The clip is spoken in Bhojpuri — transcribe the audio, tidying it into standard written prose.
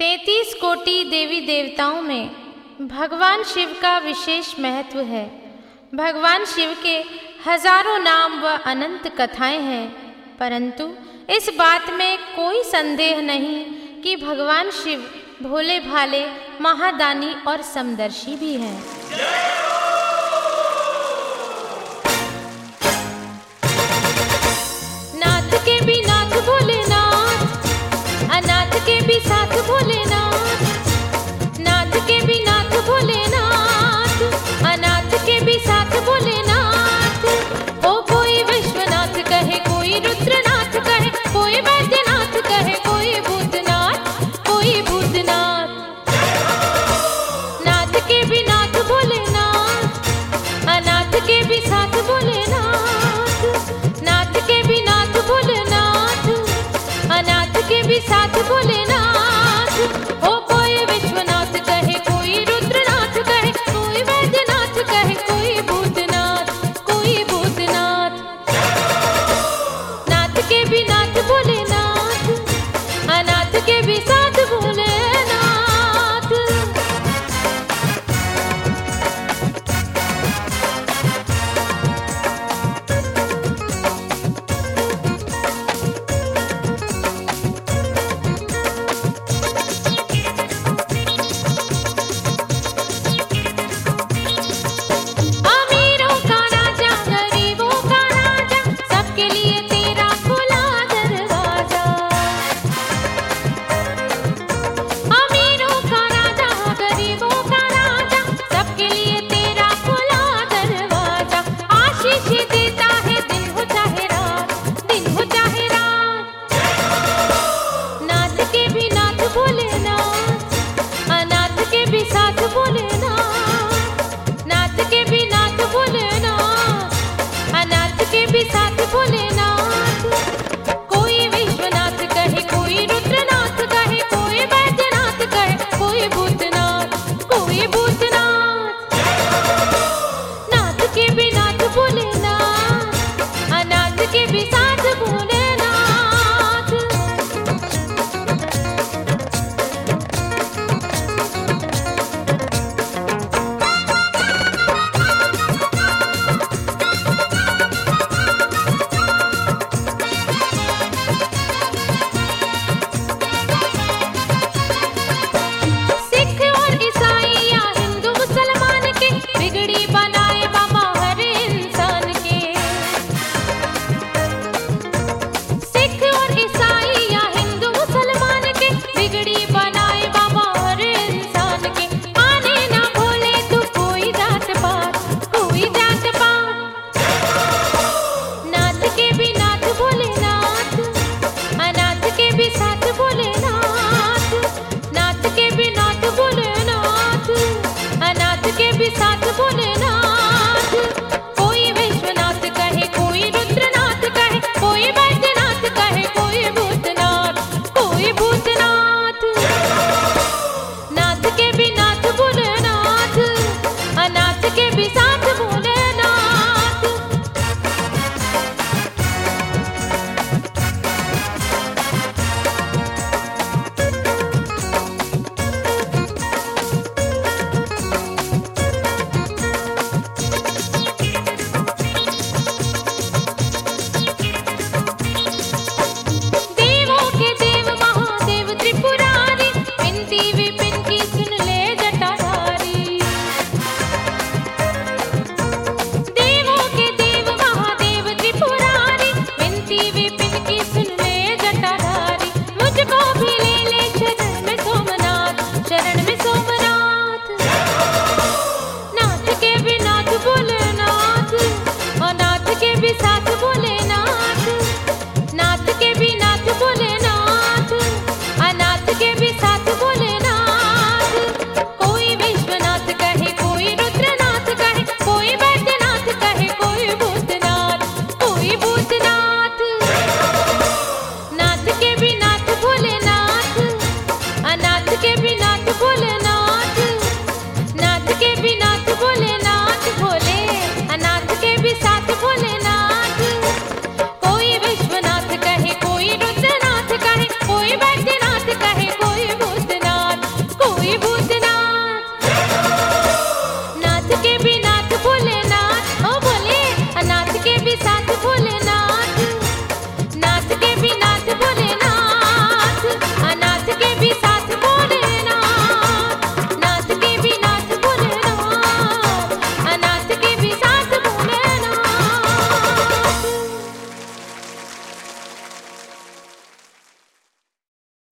33 कोटि देवी देवताओं में भगवान शिव का विशेष महत्व है। भगवान शिव के हजारों नाम व अनंत कथाएं हैं, परंतु इस बात में कोई संदेह नहीं कि भगवान शिव भोले भाले, महादानी और समदर्शी भी हैं। नाथ के भी नाथ भोलेनाथ, अनाथ के भी साथ भोलेनाथ। नाथ के भी नाथ भोलेनाथ, अनाथ के भी साथ भोलेनाथ। ओ कोई विश्वनाथ कहे, कोई रुद्रनाथ कहे, कोई वैद्यनाथ कहे, कोई भूतनाथ, कोई भूतनाथ। नाथ के भी नाथ भोलेनाथ, अनाथ के भी साथ भोलेनाथ। नाथ के भी नाथ भोलेनाथ, अनाथ के भी साथ भोलेनाथ। ओ कोई विश्वनाथ कहे, कोई रुद्रनाथ कहे, कोई वैद्यनाथ कहे, कोई भूतनाथ, कोई भूतनाथ। नाथ के भी नाथ भोलेनाथ, अनाथ के भी साथ